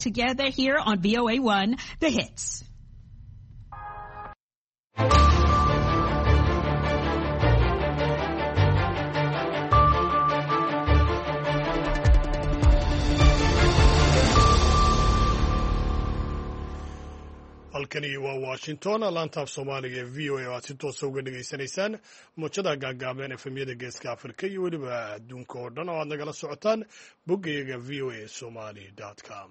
Together here on VOA1, The Hits. halkani waa Washington laantaaf Soomaaliga ee VOA oo aad si toos ah uga dhageysanaysaan muujada gaagaaban efemyada Geeska Afrika iyo weliba adduunka oo dhan oo aad nagala socotaan boggayaga voasomali.com.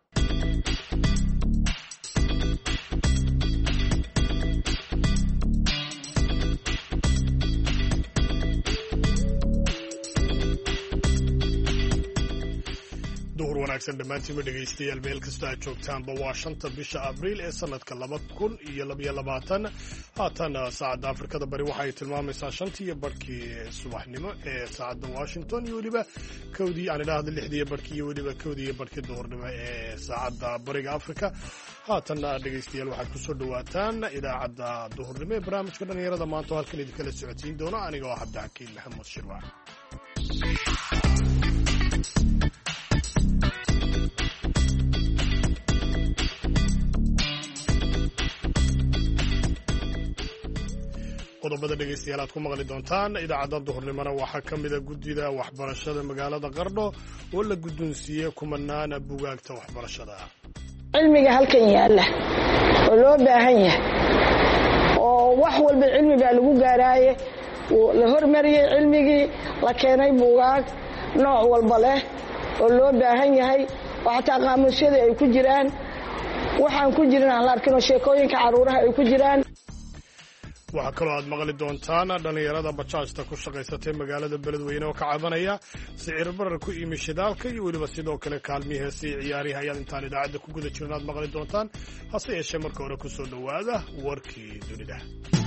duhur wanaagsan dhammaantiinba dhegaystayaal meel kasta aad joogtaanba waa 5 bisha abriil ee sanadka 2022 haatan saacadda Afrikada bari waxay tilmaamaysaa 5:00 subaxnimo ee saacadda Washington iyo weliba 6:00 iyo weliba 1:00 duhurnimo ee saacadda bariga Afrika. haatan dhegaystayaal waxaad ku soo dhawaataan idaacadda duhurnimo ee barnaamijka dhalinyarada maanta oo halkan idin kala socodsiin doona aniga oo Cabdixakiin Maxamed Shirwac. qodobada dhegaystayaal aad ku maqli doontaan idaacadda duhurnimona waxaa ka mid a guddida waxbarashada magaalada Qardho oo la guddoonsiiyey kumanaan buugaagta waxbarashada. cilmiga halkan yaala oo loo baahan yahay oo wax walba cilmi baa lagu gaaraaye la hormariyay cilmigii la keenay buugaag nooc walba leh oo loo baahan yahay oo xataa qaamuusyada ay ku jiraan waxaan ku jirin aan la arkin oo sheekooyinka caruuraha ay ku jiraan. waxaa kaloo aad maqli doontaan dhalinyarada bajaajta ku shaqaysatay magaalada Beledweyne oo ka cabanaya sicir barar ku yimi shidaalka iyo weliba sidoo kale kaalmihii heesay ciyaarihi ayaad intaan idaacadda ku guda jirnaad maqli doontaan hase yeeshee marka hore ku soo dhowaada warkii dunida.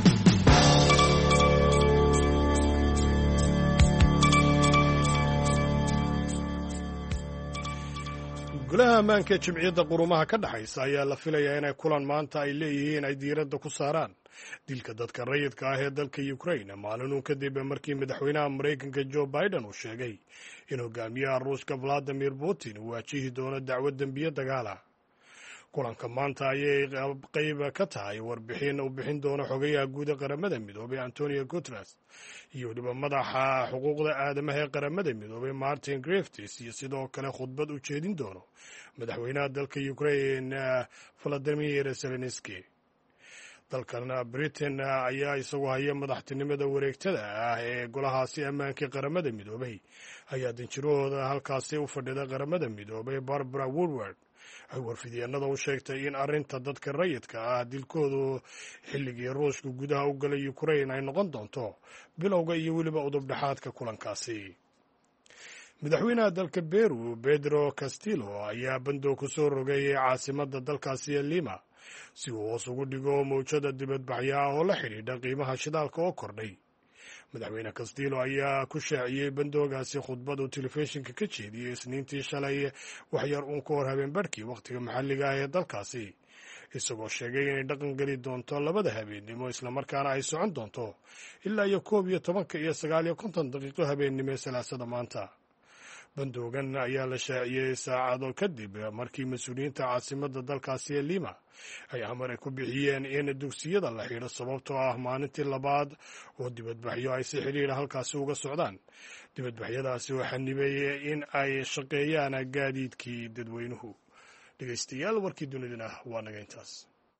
golaha ammaanka ee jimciyadda qurumaha ka dhaxaysa ayaa la filayaa inay kulan maanta ay leeyihiin ay diiradda ku saaraan dilka dadka rayidka ah ee dalka Ukraine maalinuu kadib markii madaxweynaha Mareykanka Joe Biden uu sheegay in hogaamiyaha Ruushka Vladimir Putin uu waajihi doono dacwad dambiye dagaala. kulanka maanta ayay qayb ka tahay warbixin uu bixin doono xogayaha guud ee qaramada midoobay Antonio Guterres iyo weliba madaxa xuquuqda aadamaha ee qaramada midoobay Martin Griffiths iyo sidoo kale khudbad u jeedin doono madaxweynaha dalka Ukraine Volodymyr Zelensky. dalkan Britain ayaa isagu haya madaxtinimada wareegtada ah ee golahaasi ammaanka qaramada midoobay ayaa danjirahooda halkaasi u fadhida qaramada midoobay Barbara Woodward ay warfidyeenada u sheegtay in arrinta dadka rayidka ah dilkoodu xilligii Ruushka gudaha u galay Ukraine ay noqon doonto bilowga iyo weliba udubdhaxaadka kulankaasi. madaxweynaha dalka Peru Pedro Castillo ayaa bandoo ku soo rogay caasimadda dalkaasi ee Lima si uu hoos ugu dhigo mowjada dibadbaxyo ah oo la xidhiidha qiimaha shidaalka oo kordhay. madaxweyne Castillo ayaa ku shaaciyey bandoogaasi khudbad uu telefishinka ka jeediyey Isniintii shalay waxyar uun ka hor habeen barhkii wakhtiga maxalliga ah ee dalkaasi isagoo sheegay inay dhaqan geli doonto 2 habeennimo islamarkaana ay socon doonto ilaa iyo 11 iyo 59 daqiiqo habeennimo ee Salaasada maanta. bandoogan ayaa la shaaciyey saacado kadib markii mas-uuliyiinta caasimadda dalkaasi ee Lima ay amar ku bixiyeen in dugsiyada la xidho sababtoo ah maalintii labaad oo dibadbaxyo ay si xiriir halkaasi uga socdaan. dibadbaxyadaasi waxaa nimeeyey in ay shaqeeyaan gaadiidkii dadweynuhu. dhegaystayaal warkii dunidana waa naga intaas.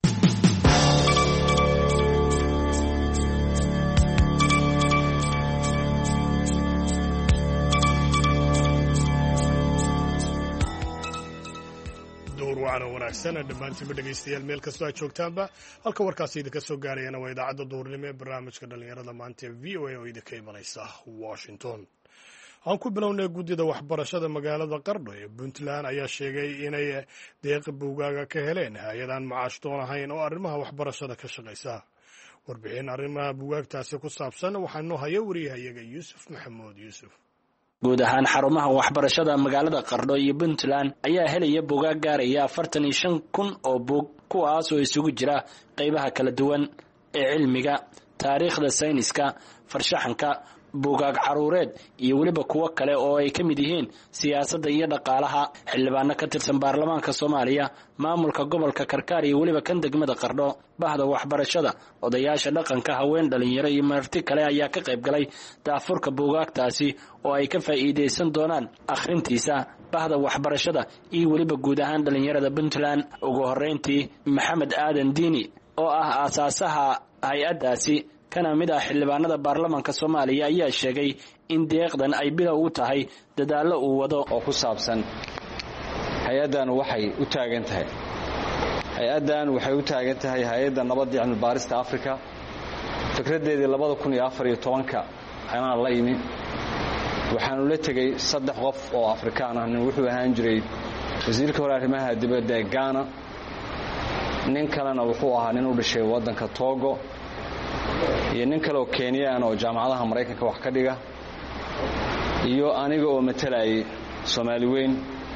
wanaagsan dhammaantiinba dhegaystayaal meel kastoo aad joogtaanba halka warkaasi idinka soo gaarayana waa idaacadda duhurnimo ee barnaamijka dhalinyarada maanta ee VOA oo idinka imanaysa Washington. aan ku bilownay guddida waxbarashada magaalada Qardho ee Puntland ayaa sheegay inay deeq buugaaga ka heleen hay-adaan macaashtoon ahayn oo arrimaha waxbarashada ka shaqaysa. warbixin arrimaha buugaagtaasi ku saabsan waxaa noo haya wariyahayaga Yuusuf Maxamuud Yuusuf. guud ahaan xarumaha waxbarashada magaalada Qardho iyo Puntland ayaa helaya buugaag gaaraya 45,000 oo buug kuwaas oo isugu jira qaybaha kala duwan ee cilmiga, taariikhda, sayniska, farshaxanka, buugaag caruureed iyo weliba kuwo kale oo ay ka mid yihiin siyaasadda iyo dhaqaalaha. xildhibaano ka tirsan baarlamaanka Soomaaliya, maamulka gobolka Karkaar iyo weliba kan degmada Qardho, bahda waxbarashada, odayaasha dhaqanka, haween, dhalinyaro iyo marti kale ayaa ka qayb galay daafurka buugaagtaasi oo ay ka faa'iideysan doonaan akhrintiisa bahda waxbarashada iyo weliba guud ahaan dhalinyarada Puntland. ugu horeyntii Maxamed Aadan Diini oo ah aasaasaha hay'adaasi kana mid ah xildhibaanada baarlamaanka Soomaaliya ayaa sheegay in deeqdan ay bilow u tahay dadaalo uu wado oo ku saabsan hay'adan waxay u taagan tahay hay'adda nabadda iyo cilmi baarista Afrika. fikradeedii 2014 ayaan la yimi, waxaanu la tagay 3 qof oo Afrikaan ah. nin wuxuu ahaan jiray wasiirka hore arrimaha dibadda ee Ghana, nin kalena wuxuu ahaa nin u dhashay wadanka Togo, iyo nin kale oo Kenyan oo jaamacadaha Mareykanka wax ka dhiga, iyo aniga oo matalayay Soomaali weyn.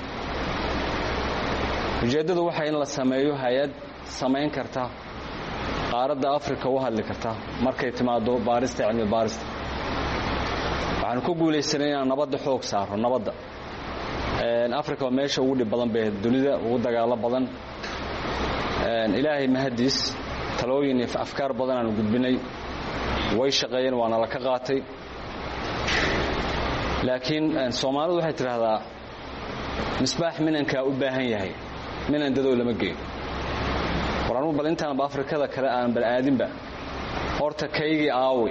ujeedadu waxay in la sameeyo hay'ad sameyn karta qaaradda Afrika u hadli karta markay timaado baarista cilmi baarista. waxaan ku guuleysanay inaan nabadda xoog saaro. nabadda Afrika waa meesha ugu dhib badan ee dunida, ugu dagaalo badan. ilaahay mahadiis talooyin iyo afkaar badan aan gudbinay, way shaqeeyeen, waana la ka qaatay. laakiin Soomaalidu waxay tiraahdaa misbaax minanka u baahan yahay, minan dadoo lama geeyo. waranu bal intaan Afrikada kale aan bal aadinba horta kaygii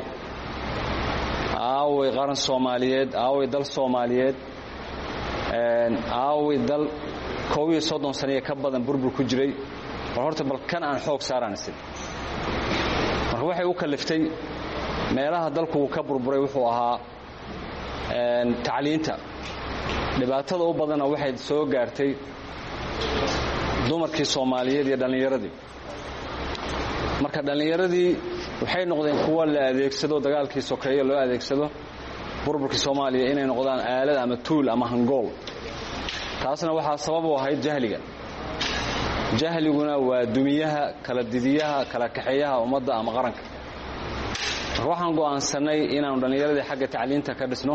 aaway qaran Soomaaliyeed, aaway dal Soomaaliyeed, aaway dal 30 sano ka badan burbur ku jiray. horta bal kan aan xoog saaraanaysid. marka waxay u kaliftay meelaha dalku ka burburay wuxuu ahaa tacliinta. dhibaatada u badana waxay soo gaartay dumarkii Soomaaliyeed iyo dhalinyaradii. marka dhalinyaradii waxay noqdeen kuwa la adeegsado, dagaalkii sokeeye loo adeegsado burburkii Soomaaliya inay noqdaan aalad ama tool ama hangool. taasna waxaa sabab u ahayd jahliguna waa dumiyaha, kala didiyaha, kala kaxeeyaha ummadda ama qaranka. waxaan go'aansanay inaanu dhalinyaradii xagga tacliinta ka dhisno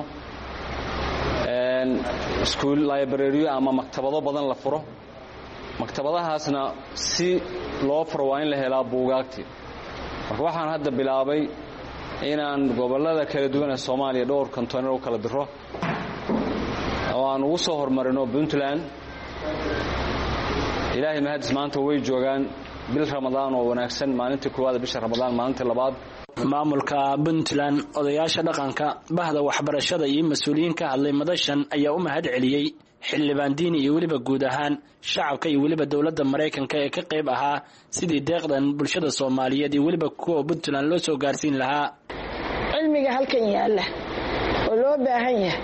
school library ama maktabado badan la furo. maktabadahaasna si loo furo waa in la helaa buugaagtii. marka waxaan hadda bilaabay inaan gobolada kala duwan ee Soomaaliya dhowr kantoonero u kala diro oo aan ugu soo hormarino Puntland. ilaahay mahadis maanta way joogaan bil Ramadaan oo wanaagsan, maalintii koowaad bisha Ramadaan, maalintii labaad. maamulka Puntland, odayaasha dhaqanka, bahda waxbarashada iyo mas'uuliyiin ka hadlay madashan ayaa u mahad celiyay xildhibaan Diini iyo weliba guud ahaan shacabka iyo weliba dowladda Mareykanka ee ka qayb ahaa sidii deeqdan bulshada Soomaaliyeed iyo weliba kuwa Puntland loo soo gaarsiin lahaa. cilmiga halkan yaala oo loo baahan yahay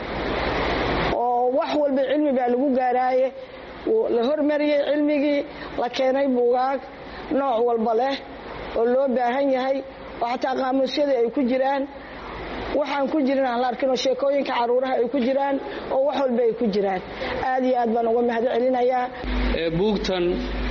oo wax walba cilmi baa lagu gaaraaye la hormariyay cilmigii, la keenay buugaag nooc walba leh oo loo baahan yahay, oo xataa qaamuusyada ay ku jiraan. waxaan ku jirin aan la arkin sheekooyinka caruuraha ay ku jiraan oo wax walba ay ku jiraan. aad iyo aad baan uga mahad celinayaa. buugtan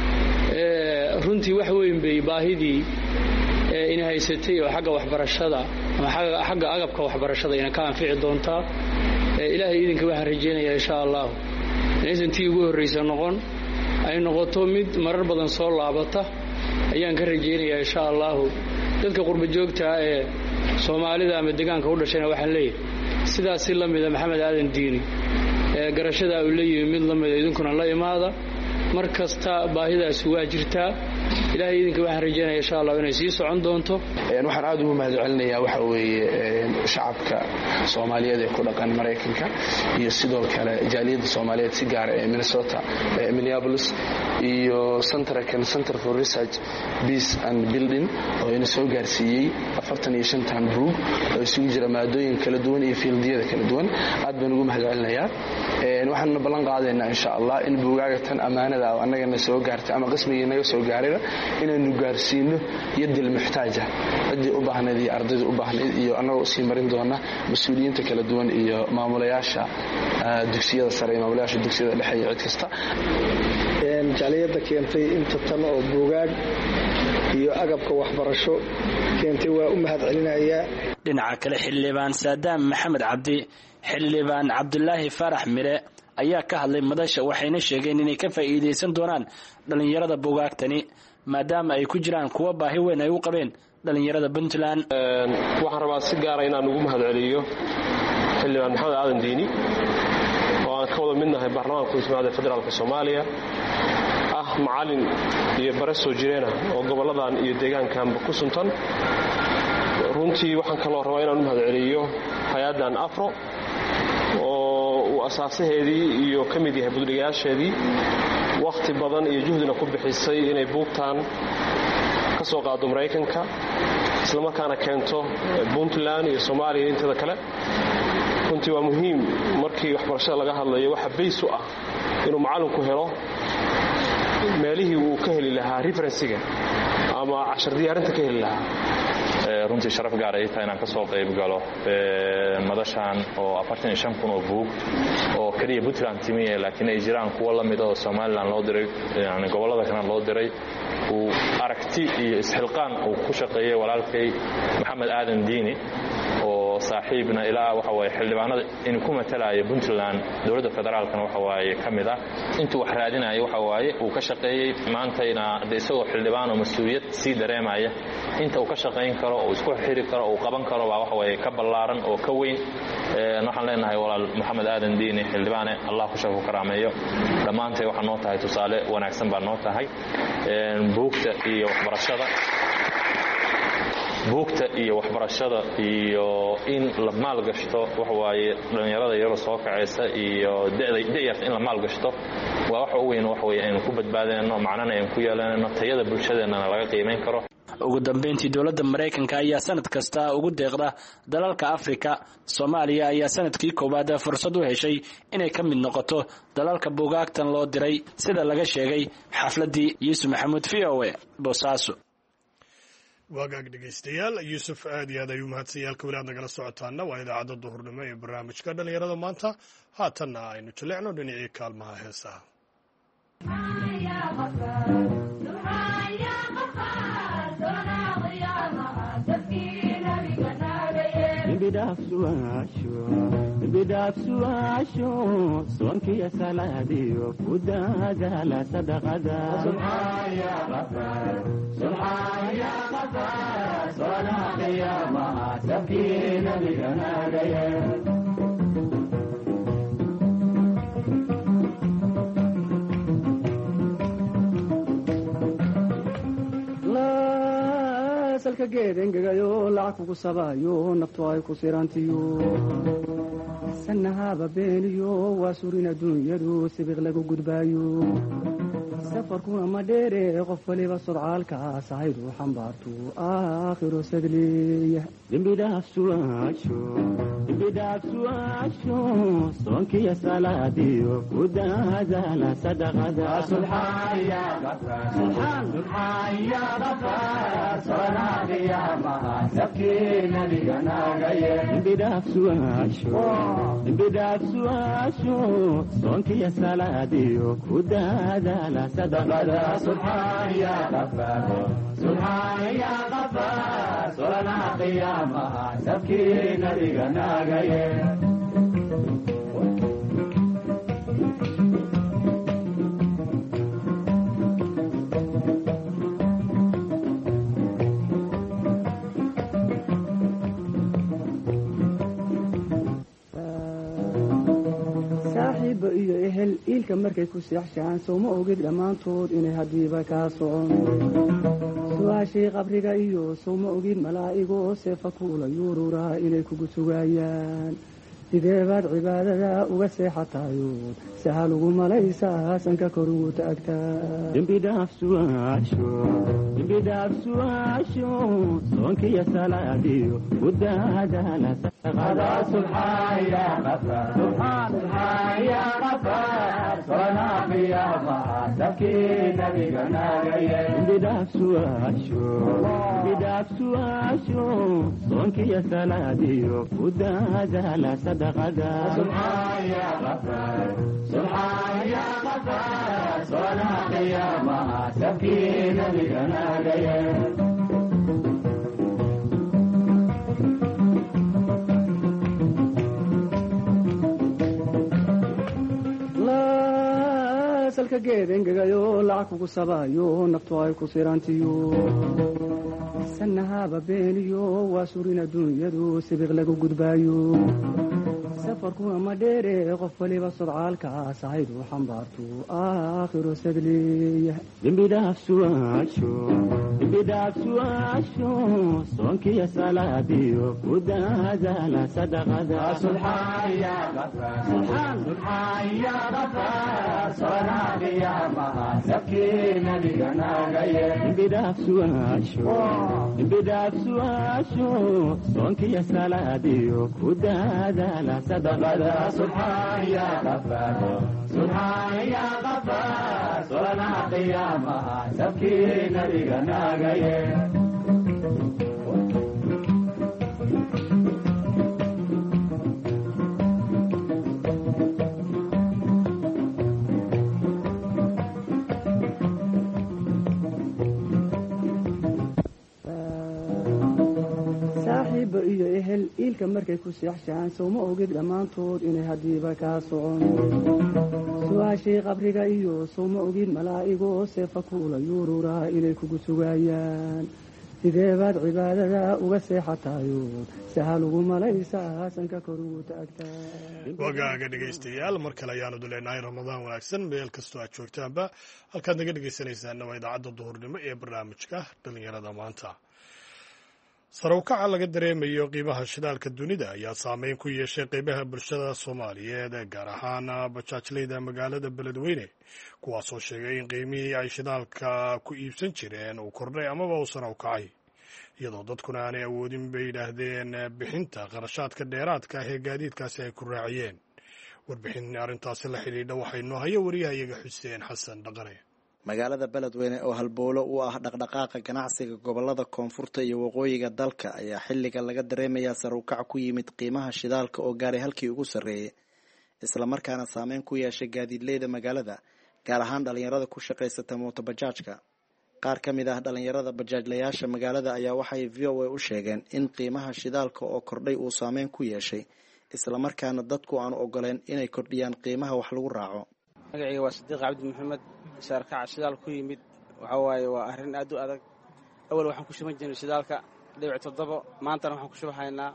runtii wax weyn bay baahidii in haysatay oo xagga waxbarashada ama xagga agabka waxbarashada ina ka anfici doontaa. ilaahay idinka waxaan rajeynayaa insha Allah inaysan tii ugu horreysa noqon, ay noqoto mid marar badan soo laabata ayaan ka rajeynayaa insha Allah. dadka qurba joogta ee Soomaalida ama deegaanka u dhashayna waxaan leeyahay sidaas la mid ah Maxamed Aadan Diini garashada uu leeyahay mid la mid idinkuna la imaada. mar kasta baahidaas waa jirtaa. ilaahay idinka waxaan rajeynayaa insha Allah inay sii socon doonto. waxaan aad ugu mahad celinayaa waxa weeye shacabka Soomaaliyeed ee ku dhaqan Mareykanka iyo sidoo kale jaaliyadda Soomaaliyeed si gaar ah ee Minnesota, Minneapolis iyo Center for Research, Peace and Building oo ina soo gaarsiiyay 45 buug oo isugu jira maadooyin kala duwan iyo fiildiyada kala duwan. aad baan ugu mahad celinayaa. waxaan ballan qaadaynaa insha Allah in buugaagtan amaanada ah annagana soo gaartay ama qismigii naga soo gaaray inaynu gaarsiino yadil muxtaaja cidii u baahnayd iyo ardayda u baahnayd iyo annagoo sii marin doona mas'uuliyiinta kala duwan iyo maamulayaasha dugsiyada sare iyo maamulayaasha dugsiyada dhexe iyo cid kasta. jaaliyadda keentay inta tan oo buugaag iyo agabka waxbarasho keentay waa u mahad celinayaa. dhinaca kale xildhibaan saadaam maxamed cabdi, xildhibaan cabdulaahi faarax mire ayaa ka hadlay madasha, waxayna sheegeen inay ka faa'iidaysan doonaan dhallinyarada buugaagtani maadaama ay ku jiraan kuwa baahi weyn ay u qabeen dhallinyarada Puntland. waxaan rabaa si gaara inaan ugu mahad celiyo xildhibaan maxamed aadan diini oo aan ka wada midnahay baarlamaanka ismaada federaalka Soomaaliya, macallin iyo bare soo jireena oo goboladan iyo deegaankanba ku suntan. runtii waxaan kaloo rabaa inaan u mahad celiyo hay-addan afro oo uu asaasaheedii iyo ka mid yahay budligayaasheedii wakhti badan iyo juhdina ku bixisay inay buugtaan ka soo qaado Maraykanka islamarkaana keento Puntland iyo Soomaaliya inteeda kale. runtii waa muhiim markii waxbarashada laga hadlayo waxa bays u ah inuu macallinku helo meelihii uu ka heli lahaa referensiga ama cashar diyaarinta ka heli lahaa. runtii sharaf gaar ay tahay inaan ka soo qayb galo madashan oo 45,000 oo buug oo kaliya Puntland timiye, laakiin ay jiraan kuwa la mid ah oo Somaliland loo diray, yani gobolada kale loo diray. uu aragti iyo isxilqaan uu ku shaqeeyay walaalkay maxamed aadan diini oo saaxiibna ilaa waxa way xildhibaanada in ku matalaya Puntland dawladda federaalkana waxa way kamid ah intuu wax raadinayo waxa way uu ka shaqeeyay maantayna isagoo xildhibaan oo mas'uuliyad si dareemaya inta uu ka shaqeyn karo oo isku xiri karo oo qaban karo waxa way ka ballaaran oo ka weyn. waxaan leenahay walaal maxamed aadan diini xildhibaane Allah ku shaqo karaameeyo dhamaantay waxa noo tahay tusaale wanaagsan baa noo tahay. buugta iyo waxbarashada iyo in la maalgashto waxa waaye dhalinyarada yar soo kacaysa iyo da'yarta in la maalgashto waa wax weyn wax weeye in ku badbaadayno macnana in ku yeelanayno tayada bulshadeena laga qiimeyn karo. ugu dambeyntii dawladda Mareykanka ayaa sanad kasta ugu deeqda dalalka Afrika. Soomaaliya ayaa sanadkii koowaad fursad u heshay inay ka mid noqoto dalalka buugaagtan loo diray sida laga sheegay xafladii Yuusuf Maxamuud VOA Boosaaso. waagaag dhegaystayaal Yuusuf aad iyo aad ayuu mahadsanyahay walaad nagala socotaana waa idaacadda duhurnimo ee barnaamijka dhalinyarada maanta. haatanna aynu jilcino dhinacii kaalmaha heesaha. bidafsuasho sonkiya saladiyo kudagala sadaqada subhaya ghafar sona qiyama sakina biganagaya salka geedengegayo lacag kugu sabayo naftu ay ku sirantiyo sanahaba beeniyo waa surin adduunyadu sibiq lagu gudbaayo safarkuna ma dheere qof waliba sodcaalkaas ahaydu xambaartu aakhiro sadleeya dembidhaafsuaasho soonkiya salaadiyo kudadala sadaqada dembidhaafsuaasho soonkiya salaadiyo kudadala sadaqada subxaan ya qafaar solana qiyaamaha sabkii nabiga naagaye iyo ehel iilka markay ku seexshaan sooma ogid dhammaantood inay haddiiba kaa socon su-aashii qabriga iyo sooma ogid malaa'igoo seefa kuula yuururaa inay kugu sugaayaan sidee baad cibaadada uga seexatayood sahal ugu malaysaa sanka kor ugu taagtaa dembidhaafsuaasho soonkiya salaadiyo kudadala bidhaafsuaasho soonkiyo salaadiyo ku daadaala sadaqada salka geed engegayo lacag kugu sabaayo naftu ay ku sirantiyo sanahaba beeniyo waa surin adduunyadu sibiq lagu gudbaayo safarkuna ma dheere qof waliba sodcaalkaas ahaydu xambaartu aakhiro sadleeya dembidhaafsuaasho soonkiyo salaadiyo ku daadaala sadaqada dembidhaafsuaasho soonkiyo salaadiyo ku daadaala sadaqada subxaan ya qafaar solanaha qiyaamaha sabkii nabiga naagaye iyo ehel iilka markay ku seexshaan sowma ogid dhammaantood inay haddiiba kaa socon su-aashii qabriga iyo sowma ogid malaa'igoo seefa kuula yuururaa inay kugu sugaayaan sidee baad cibaadada uga seexatayo sahal ugu malaysaa sanka kor ugu taagtaa wagaaga dhegaystayaal mar kale ayaanu duleenahay ramadaan wanaagsan meel kastoo aad joogtaanba halkaad naga dhegaysanaysaanna waa idaacadda duhurnimo ee barnaamijka dhallinyarada maanta sare u kaca laga dareemayo qiimaha shidaalka dunida ayaa saameyn ku yeeshay qeybaha bulshada soomaaliyeed gaar ahaan bajaajleyda magaalada beledweyne kuwaasoo sheegay in qiimihii ay shidaalka ku iibsan jireen uu kordhay amaba uu sare u kacay iyadoo dadkuna aanay awoodin bay yidhaahdeen bixinta qarashaadka dheeraadka ah ee gaadiidkaasi ay ku raaciyeen warbixin arrintaasi la xidhiidha waxay noo haya wariyahayaga xuseen xasan dhaqane magaalada beledweyne oo halbowlo u ah dhaqdhaqaaqa ganacsiga gobolada koonfurta iyo waqooyiga dalka ayaa xilliga laga dareemayaa sare u kac ku yimid qiimaha shidaalka oo gaaray halkii ugu sarreeyey islamarkaana saameyn ku yeeshay gaadiidleyda magaalada gaar ahaan dhalinyarada ku shaqaysata mootobajaajka qaar ka mid ah dhalinyarada bajaajlayaasha magaalada ayaa waxay v o a u sheegeen in qiimaha shidaalka oo kordhay uu saameyn ku yeeshay islamarkaana dadku aanu ogoleen inay kordhiyaan qiimaha wax lagu raaco magacayga waa Sadiiq Cabdi Maxamed saarkaca shidaal ku yimid waxa waaye waa arrin aad u adag awal waxaan ku shuban jirnay shidaalka $7 maantana waxaan ku shubahaynaa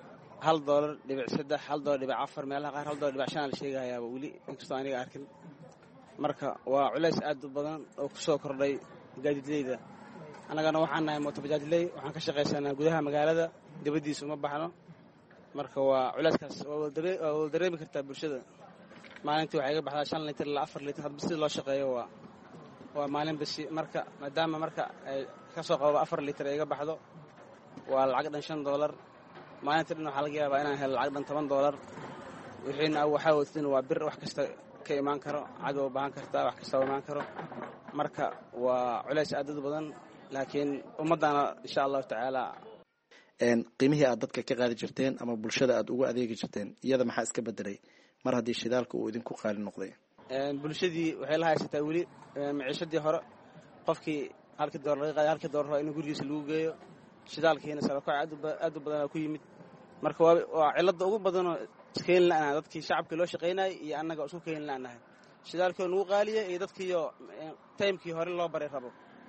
$1.3 $1.4 meelaha qaar $1.5 la sheegayaa wali inkastoo aniga arkin marka waa culays aad u badan oo ku soo kordhay gaadiidleyda annagana waxaan nahay mootobajaajley waxaan ka shaqaysanaa gudaha magaalada dibadiisa uma baxno marka waa culayskaas waa dareemi kartaa bulshada maalintii waxay iga baxdaa 5 litir ilaa 4 litir hadba si loo shaqeeyo waa maalin basi marka maadaama marka ay ka soo qabo 4 litir ay iga baxdo waa lacag dhan $5 maalintii dhan waxa laga yaabaa inaan helo lacag dhan $10 wixiina waxa wadin waa bir wax kasta ka imaan karo cad oo baahan kartaa wax kasta oo imaan karo marka waa culays aad u badan laakiin ummadana insha Allah taala qiimihii aad dadka ka qaadi jirteen ama bulshada aad ugu adeegi jirteen iyada maxaa iska bedelay mar haddii shidaalka uu idinku qaali noqday bulshadii waxay la haysataa weli maciishadii hore qofkii $1 laga qaaday $1 inuu gurigiisa lagu geeyo shidaalkiina sababka aad u badan ku yimid marka waa cilada ugu badan oo iskeen la'aan dadkii shacabka loo shaqeynay iyo annaga isku keen la'aanahay shidaalkii uu qaaliyay iyo dadkii timekii hore loo baray rabo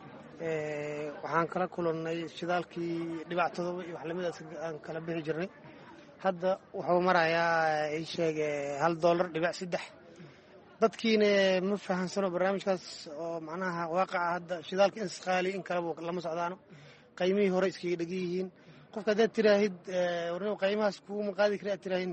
waxaan kala kulannay shidaalkii dhibaatadooda iyo wax lamid aan kala bixi jirnay hadda wuxuu marayaa ay sheegay $1.3 dadkiina ma fahansano barnaamijkaas oo macnaha waaqaca hadda shidaalka in qaali in kala lama socdaano qiimihii hore iskaga dhagan yihiin qofka haddaad tiraahid warno qiimahaas kuuma qaadi kara aad tiraahid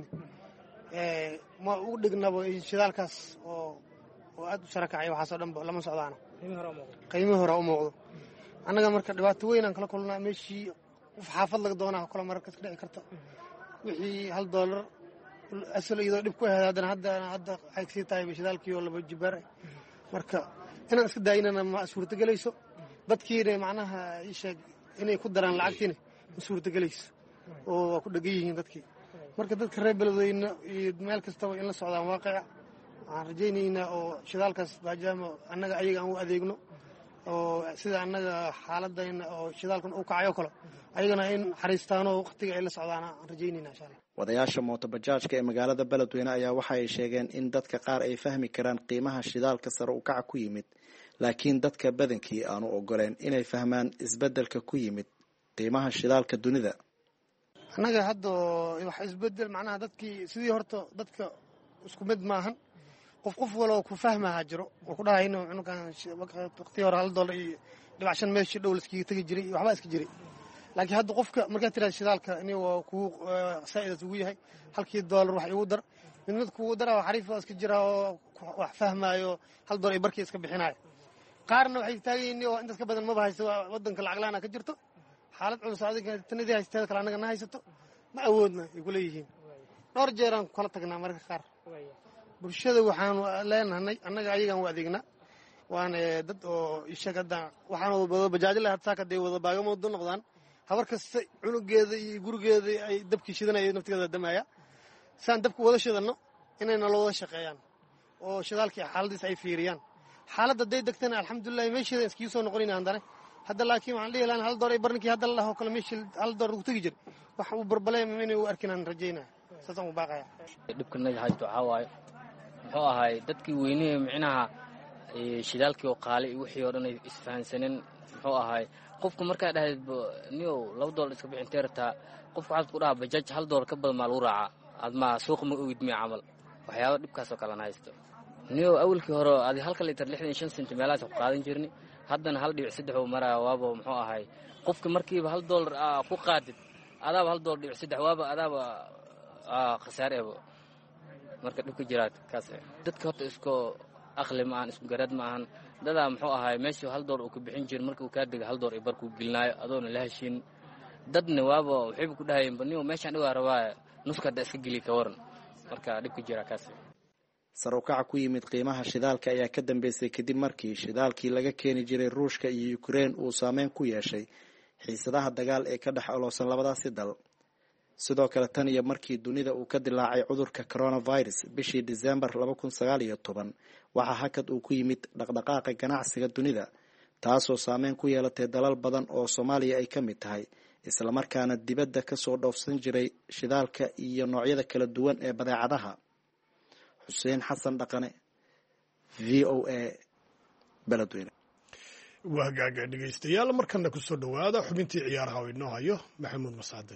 ma ugu dhignabo shidaalkaas oo aad u sarakacay waxaasoo dhan lama socdaano qiimihii hore u muuqdo annaga marka dhibaato weyn aan kala kulnaa meeshii qof xaafad laga doonaa kala mararkas ka dhici karta wixii $1 asal iyadoo dhib ku ahayd hadda waxay kasii tahay shidaalkii oo laba jibaar ah marka inaan iska daayinana ma suurtagelayso dadkiina macnaha ii sheeg inay ku daraan lacagtiina ma suurtagelayso oo waa ku dhegan yihiin dadkii marka dadka reer beledweyne iyo meel kastaba in la socdaan waaqica waxaan rajaynaynaa oo shidaalkaas maadaama annaga ayaga aan u adeegno oo sida annaga xaaladayna oo shidaalkan uu kacayo kale ayagana in xariistaanoo waqtiga ay la socdaan aan rajaynayna insha allah wadayaasha mootobajaajka ee magaalada beledweyne ayaa waxa ay sheegeen in dadka qaar ay fahmi karaan qiimaha shidaalka sare u kaca ku yimid laakiin dadka badankii aanu ogoleen inay fahmaan isbeddelka ku yimid qiimaha shidaalka dunida annaga hadda wax isbedel macnaha dadkii sidii horta dadka isku mid maahan qof waloo ku fahmaha jiro oo ku dhahay inuu cunugan waqtii hore $1 iyo $5 meeshii dhow laskiga tegi jiray iyo waxbaa iska jiray laakiin hadda qofka markaad tiraada shidaalka ini waa kuu saa'id ugu yahay halkii $1 wax igu dar mid kugu dara xariif waa iska jira oo wax fahmaayo $1 ay barkii iska bixinayo qaarna waxay taagan oo intaas ka badan maba haysto wadanka lacag la'aan ka jirto xaalad culus adiga tanadii haysteed kale annaga na haysato ma awoodna ay ku leeyihiin dhowr jeeraan kala tagnaa mararka qaar bulshada waxaanu leenahay annaga ayagaan u adeegnaa waana dad oo ishaga hadda waxaan wada bajaajo lahayd saakadee wada baagamood noqdaan habar kasta cunugeeda iyo gurigeeda ay dabkii shidanayeen naftigeeda damaya saan dabka wada shidanno inay nala wada shaqeeyaan oo shidaalkii xaaladiis ay fiiriyaan xaaladda day degtana alxamdulillahi meesheeda iskiga soo noqonayna handane hadda laakiin waxaan dhihi lahaa $1 ay barninkii hadda la dhaho kale meeshii $1 ugu tegi jir wax uu barbaleem inay u arkinaan rajaynaa saasaan u baaqaya dhibkanaga haysto waxaa waaye muxuu ahay dadkii weynihii micnaha shidaalkii oo qaali iyo wixii oo dhan ay isfahansaneen muxuu ahay qofku markaa dhahayd niyow $2 iska bixintee rataa qofku waxaad ku dhahaa bajaaj $1 ka badan maa lagu raaca adma suuqa ma ogid miya camal waxyaaba dhibkaasoo kalena haysto niyow awalkii hore adi halka litir 65 senti meelahaas ku qaadan jirni haddana 1.3 uu maraa waaba muxuu ahay qofka markiiba $1 ku qaadid adaaba $1.3 waaba adaaba khasaareebo marka dhibka jiraad kaas dadka horta isku aqli ma aan isku garad ma aan dadaa muxuu ahay meeshii $1 uu ku bixin jir markii uu ka dhigo $1 ay barku gilnaayo adoona la heshin dadna waaba waxay ku dhahayeen baniyo meeshaan dhigaa rabaa nuska da iska gili ka waran marka dhibka jira kaas sare u kaca ku yimid qiimaha shidaalka ayaa ka dambeysay kadib markii shidaalkii laga keeni jiray Ruushka iyo Ukraine uu saameyn ku yeeshay xiisadaha dagaal ee ka dhex oloosan labadaasi dal sidoo kale tan iyo markii dunida uu ka dilaacay cudurka coronavirus bishii December 2019 waxa hakad uu ku yimid dhaqdhaqaaqa ganacsiga dunida taasoo saameyn ku yeelatay dalal badan oo Soomaaliya ay ka mid tahay isla markaana dibadda ka soo dhoofsan jiray shidaalka iyo noocyada kala duwan ee badeecadaha xuseen xasan dhaqane VOA beledweyne waa hagaaga dhegaystayaal markana ku soo dhowaada xubintii ciyaaraha oo inoo hayo maxamuud masaade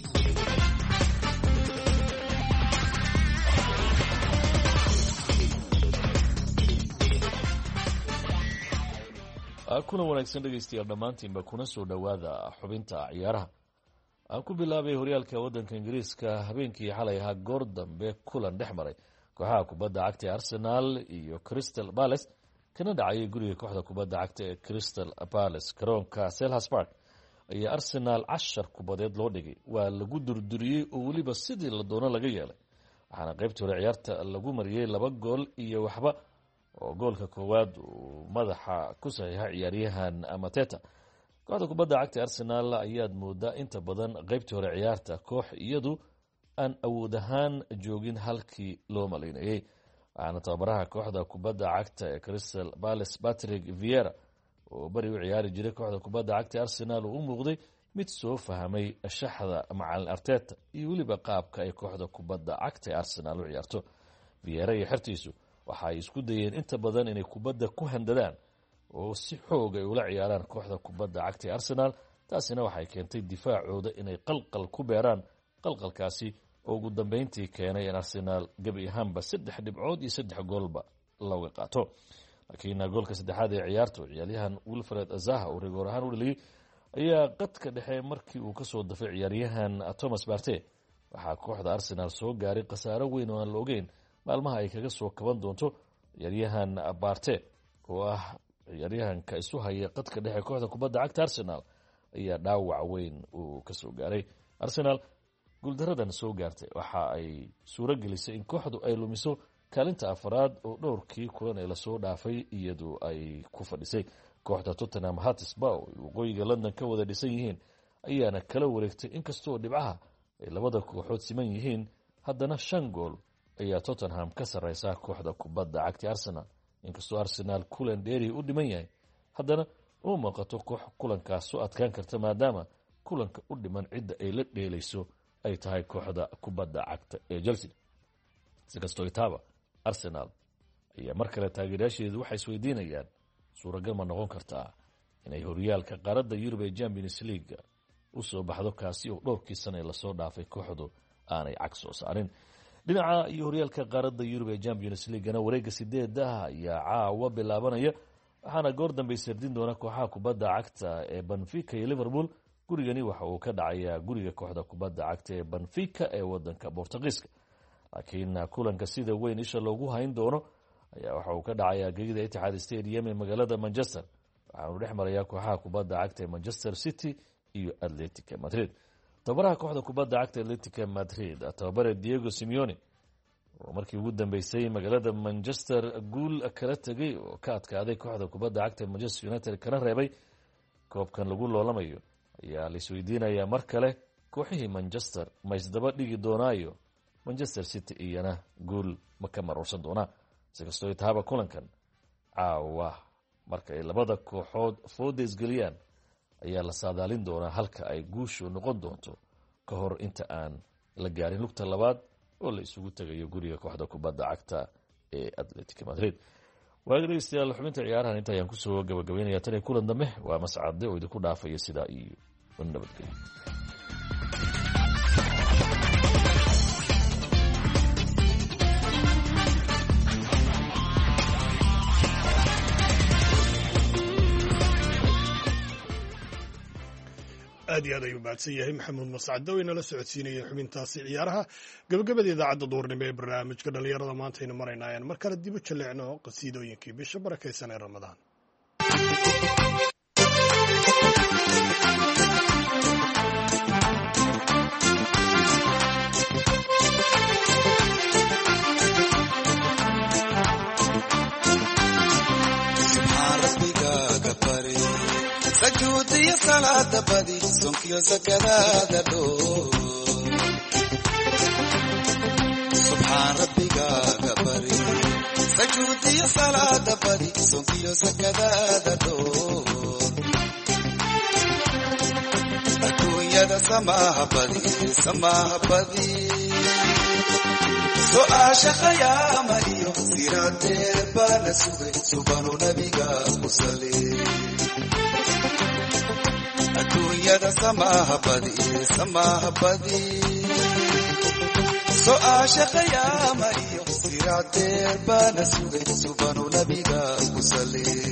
kuna wanaagsan dhegaystayaal dhammaantiinba kuna soo dhowaada xubinta ciyaaraha aan ku bilaabay horyaalka waddanka ingiriiska habeenkii xalay ahaa goor dambe kulan dhex maray kooxaha kubadda cagta ee Arsenal iyo Crystal Palace kana dhacayay guriga kooxda kubadda cagta ee Crystal Palace garoonka Selhurst Park ayaa Arsenal 10 kubadeed loo dhigay waa lagu durduriyay oo waliba sidii la doono laga yeelay waxaana qaybtii hore ciyaarta lagu mariyay 2 gool iyo waxba oo goolka koowaad uu madaxa ku saxiixay ciyaaryahan Mateta kooxda kubadda cagta Arsenal ayaa moodaa inta badan qaybtii hore ciyaarta koox iyadu aan awood ahaan joogin halkii loo maleynayay waxaana tababaraha kooxda kubadda cagta ee Crystal Palace Patrick Vieira oo bari u ciyaari jiray kooxda kubadda cagta Arsenal uu muuqday mid soo fahamay shaxda macallin Arteta iyo waliba qaabka ay kooxda kubadda cagta ee Arsenal u ciyaarto Vieira iyo xirtiisu waxa ay isku dayeen inta badan inay kubadda ku handadaan oo si xoog ay ula ciyaaraan kooxda kubadda cagta ee Arsenal taasina waxay keentay difaacooda inay qalqal ku beeraan qalqalkaasi oo ugu dambeyntii keenay in Arsenal gabi ahaanba 3 dhibcood iyo 3 goolba laga qaato laakiin goolka saddexaad ee ciyaartu ciyaaryahan Wilfred Zaha oo rigoor ahaan u dhaliyay ayaa qadka dhexe markii uu ka soo dafay ciyaaryahan Thomas Partey waxa kooxda Arsenal soo gaaray khasaaro weyn oo aan la ogeyn maalmaha ay kaga soo kaban doonto ciyaaryahan Partey oo ah ciyaaryahanka isu haya qadka dhexe kooxda kubadda cagta Arsenal ayaa dhaawac weyn uu ka soo gaaray Arsenal guuldaradan soo gaartay waxa ay suuro gelisay in kooxdu ay lumiso kaalinta afraad oo dhowrkii kulan ee lasoo dhaafay iyadu ay ku fadhisay. kooxda Tottenham Hotspur oo waqooyiga London ka wada dhisan yihiin ayaana kala wareegtay inkastoo dhibcaha ay labada kooxood siman yihiin, haddana 5 gool ayaa Tottenham ka sareysa kooxda kubadda cagta Arsenal. inkastoo Arsenal kulan dheeri u dhiman yahay, haddana uu muuqato koox kulankaas soo adkaan karta maadaama kulanka u dhiman cidda ay la dheelayso ay tahay kooxda kubadda cagta ee Chelsea. si kastoo itaaba Arsenal ayaa mar kale taageerayaasheedu waxay isweydiinayaan suuragal ma noqon kartaa inay horyaalka qaaradda Yurub ee Champions League u soo baxdo kaasi oo dhowrkii sano lasoo dhaafay kooxdu aanay cag soo saarin. dhinaca iyo horyaalka qaaradda Yurub ee Champions League-na wareegga 8 ayaa caawa bilaabanaya, waxaana goor dambe sardin doona kooxaha kubadda cagta ee Benfica iyo Liverpool. gurigani waxa uu ka dhacayaa guriga kooxda kubadda cagta ee Benfica ee wadanka Boortaqiiska, laakiin kulanka sida weyn isha loogu hayn doono ayaa waxa uu ka dhacayaa gegida Etihad Stadium ee magaalada Manchester, waxaanu dhex marayaa kooxaha kubadda cagta ee Manchester City iyo Atletico Madrid. tababaraha kooxda kubadda cagta Atletico Madrid tababare Diego Simeone oo markii ugu dambeysay magaalada Manchester guul kala tagay oo ka adkaaday kooxda kubadda cagta Manchester United kana reebay koobkan lagu loolamayo, ayaa la isweydiinayaa mar kale kooxihii Manchester ma isdaba dhigi doonaayo Manchester City iyana guul ma ka marorsan doonaa. si kastoo itaaba kulankan caawa marka ay labada kooxood foodes geliyaan ayaa la saadaalin doonaa halka ay guushu noqon doonto ka hor inta aan la gaarin lugta labaad oo la isugu tagayo guriga kooxda kubadda cagta ee Atletico Madrid. waagaystayaal xubinta ciyaarahan inta ayaan kusoo gabagabeynaya tan kulan dambe waa mascade oo idinku dhaafaya sidaa iyo nabadgelyo. aad iyo aad ayuu mahadsan yahay maxamuud mascade oo inala socodsiinaya xubintaasi ciyaaraha. gabagabada idaacadda duurnimo ee barnaamijka dhalinyarada maanta aynu maraynaa ayaan mar kale dib u jaleecno qasiidooyinkii bisha barakaysan ee Ramadaan. سجودي صلاة بدي سنكيو سكرادة دو سبحان ربي كبري سجودي صلاة بدي سنكيو سكرادة دو أكو يد سماها بدي سو عاشق يا مريو سيرات بنا سبحان نبي كوسلي dunyada samaha badi soo aashaqaya mariyo siraadee bana sugay subanu nabiga ku salli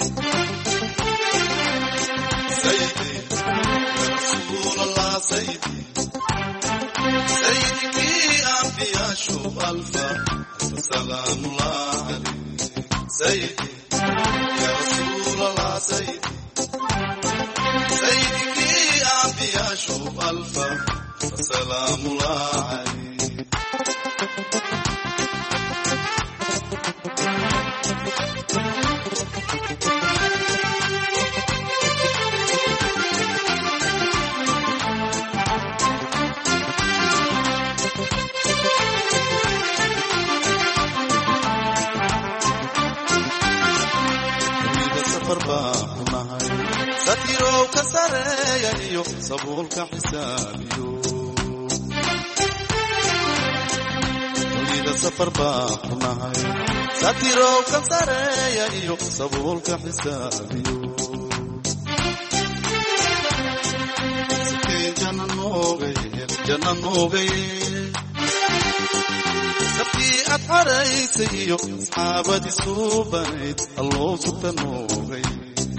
sayyidi ya rasulallah sayyidi sayyidi anbiya shu alfa salamullah alayhi sayyidi ya rasulallah sayyidi سيدك أنبياء شوف ألفا فسلام الله عليك satiro ka sareeyo sabuulka xisaabiyo dunida safar baa xunahay satiro ka sareeyo sabuulka xisaabiyo sakeen janna noogay sabkii aad xaraysay iyo asxaabadii suubanayd alloo sugta noogay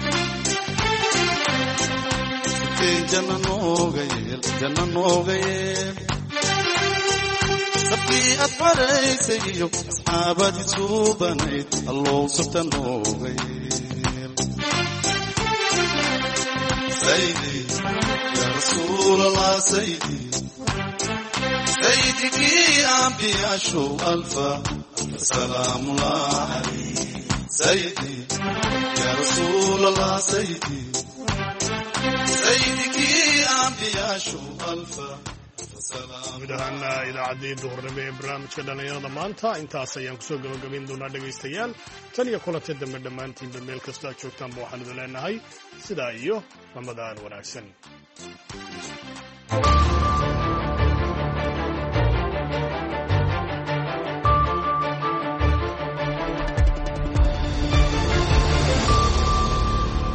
janna noogayeel sabkii aad xaraysay iyo asxaabadii suubanayd alloo sugta noogayeel saydi ya rasuulallah saydi سيدك أنبياء شو ألف سلام الله عليك سيدي يا رسول الله سيدي سيدك أنبياء شو ألف guud ahaana idaacaddii duhurnimo ee barnaamijka dhallinyarada maanta intaas ayaan kusoo gabagabayn doonaa dhegaystayaal tan iyo kulantay dambe dhammaantiinba meel kastoo aad joogtaanba waxaan idin leenahay sidaa iyo ramadaan wanaagsan